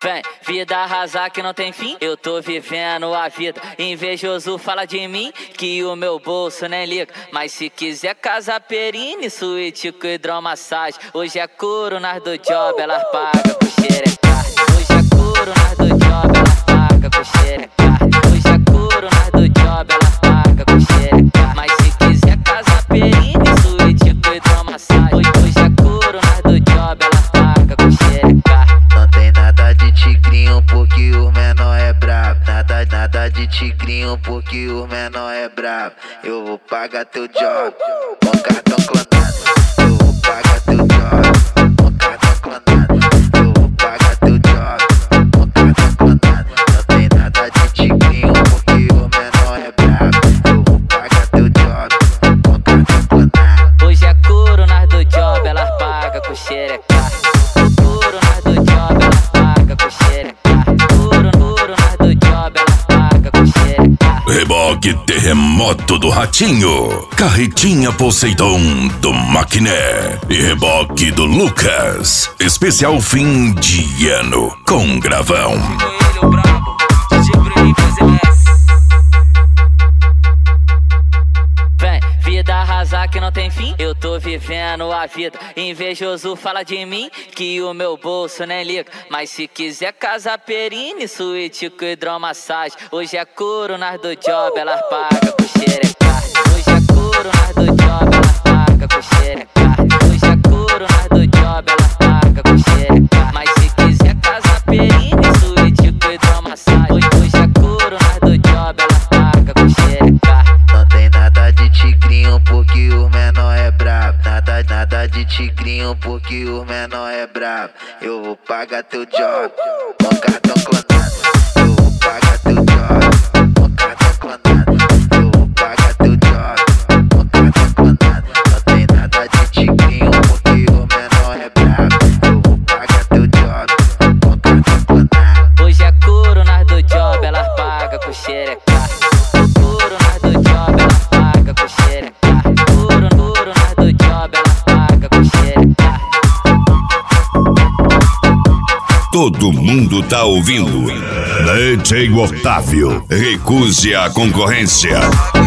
Vem, vida arrasar que não tem fim, eu tô vivendo a vida. Invejoso fala de mim, que o meu bolso nem liga. Mas se quiser casa perine, suíte com hidromassagem. Hoje é couro nas do job, elas pagam com xereca. Hoje é couro nas do job, elas pagam com xereca. Hoje é couro nas do job, elas pagam com xereca. Mas se quiser casa perine, suíte com hidromassagem. Hoje é couro nas do job, elas pagam com xereca. Não tem nada de tigrinho porque o menor é brabo. Nada de tigrinho porque o menor é brabo. Eu vou pagar teu job com cartão clonado. Eu vou pagar teu job com cartão clonado. Eu vou pagar teu job com cartão clonado. Não tem nada de tigrinho porque o menor é brabo. Eu vou pagar teu job com cartão clonado. Hoje é couro nas do job, elas pagam com xereca. Couro nas do job, elas pagam com xereca. Couro nas do job, elas pagam com xereca. Reboque Terremoto do Ratinho, Carretinha Poseidon do Maquiné e reboque do Lucas. Especial fim de ano com gravão. Ele, o brabo, DJ Bruninho faz MS. Vem, vida arrasar que não tem fim, eu tô vivendo a vida. Invejoso fala de mim, que o meu bolso nem liga. Mas se quiser casa perine, suíte com hidromassagem. Hoje é couro nas do job, elas pagam com xereca. Hoje é couro nas do job, elas pagam com xereca. Hoje é couro nas do job, elas pagam com xereca. Mas se quiser casa perine, suíte com hidromassagem. Hoje é couro nas do job, elas pagam com xereca. Não tem nada de tigrinho porque o menor é brabo. Nada de tigrinho porque o menor é brabo. Eu vou pagar teu job com cartão clonado. Eu vou pagar teu job com cartão clonado. Eu vou pagar teu job com cartão clonado. Não tem nada de tigrinho porque o menor é brabo. Eu vou pagar teu job com cartão clonado. Hoje é couro nas do job, elas pagam com xereca. Couro nas do job, elas pagam com xereca. Couro nas do job, elas pagam com xereca. Todo mundo tá ouvindo. DJ Otávio, recuse a concorrência.